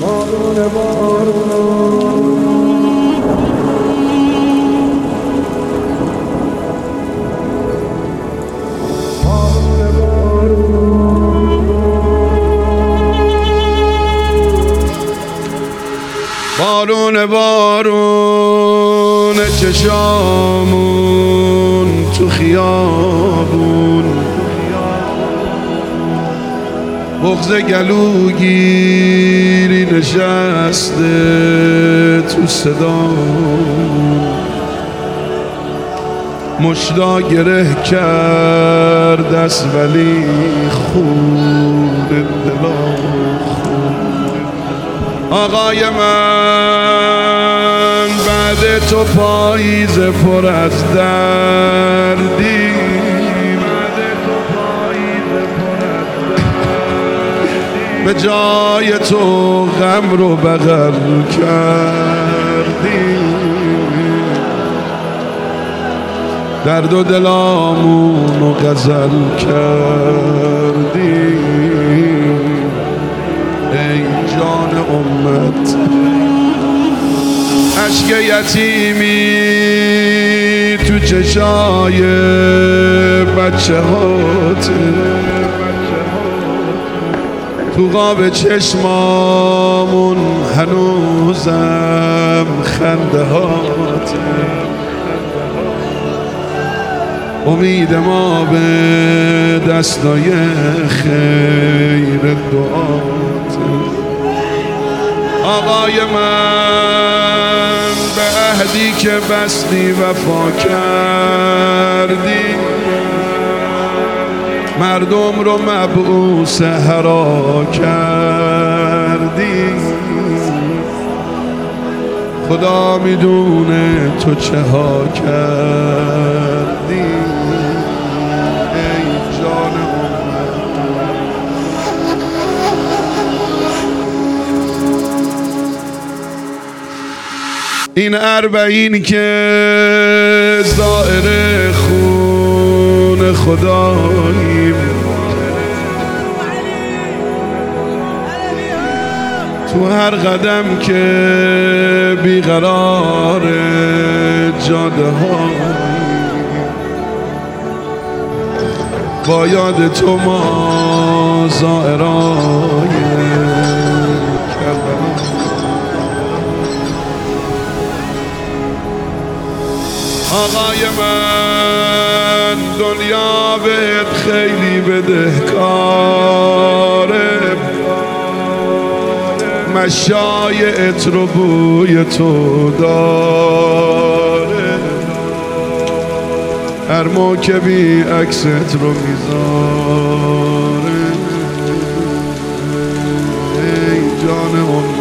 بارون بارون بارون بارون چشامون تو خیابون بغض گلوگیری نشسته تو صدامون مشتا گره کرد است ولی خون دلم آقای من بعد تو پاییز پر از دردی به جای تو غم رو بغل کردی درد و دلامون رو غزل کردی ای جان امت اشک یتیمی تو چشای بچه هاته تو قاب چشمامون هنوزم خنده هاته امید ما به دستای خیر دعات آقای من به عهدی که بستی وفا کردی مردم رو مبعوث هرا کردی خدا میدونه تو چه ها کردی ای جان این اربعین که زائر خون خداییم تو هر قدم که بیقرار جاده ها با یاد تو ما زائرای کربلا آقای من دنیا بهت خیلی بدهکاره مشای عطر و بوی تو داره هر موکبی عکست رو میذاره ای جان